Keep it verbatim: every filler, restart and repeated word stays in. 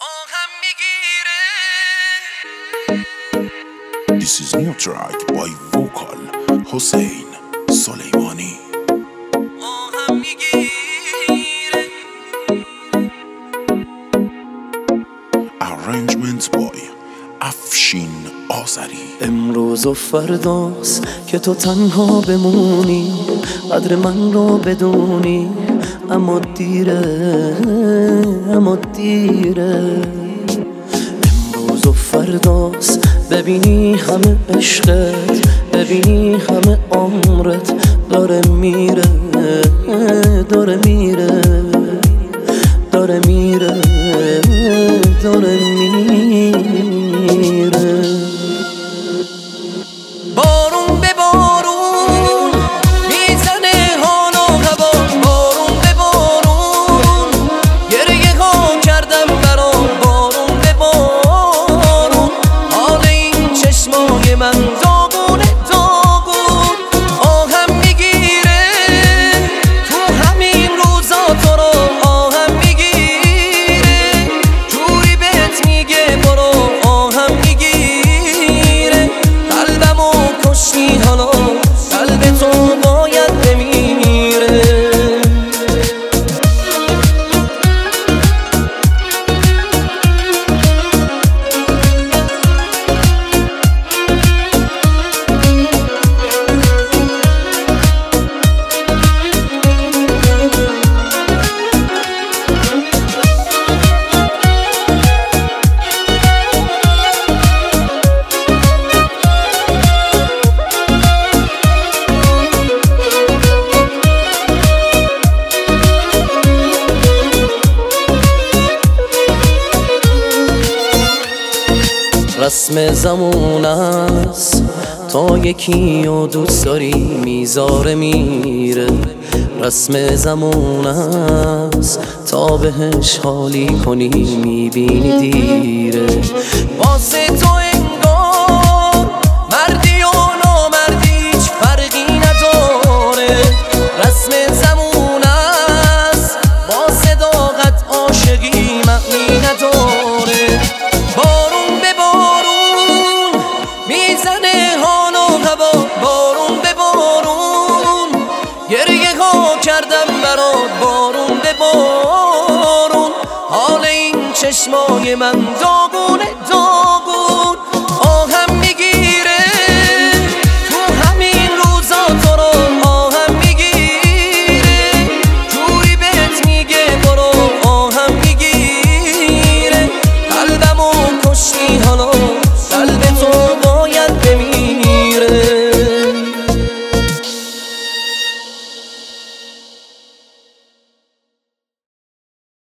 آهم میگیره. This is new track by vocal حسین سلیمانی. آهم میگیره. Arrangement by افشین آذری. امروز و فرداست که تو تنها بمونی، قدر من رو بدونی، اما دیره اما دیره. امروز و فرداست ببینی همه عشقت، ببینی همه عمرت داره میره داره میره داره میره داره میره. بارون به بارون میزنه حال و هوا، بارون به بارون گریه ها کردم برام، بارون به بارون حال این چشمای من داغونه داغون. آهم میگیره تو همین روزا تو رو، آهم میگیره جوری بهت میگه برو، آهم میگیره قلبمو کشتی حالا، قلب تو باید بمیره. رسم زمون است تا یکی و دوست داری میذاره میره، رسم زمون است تا بهش حالی کنی میبینی دیره. واسه تو انگار مردی و نامردی هیچ فرقی نداره، رسم زمون است با صداقت عاشقی معنی نداره. بارون به بارون میزنه حال و هوا، بارون به بارون گریه ها کردم برات، بارون به بارون حال این چشمای من داغون.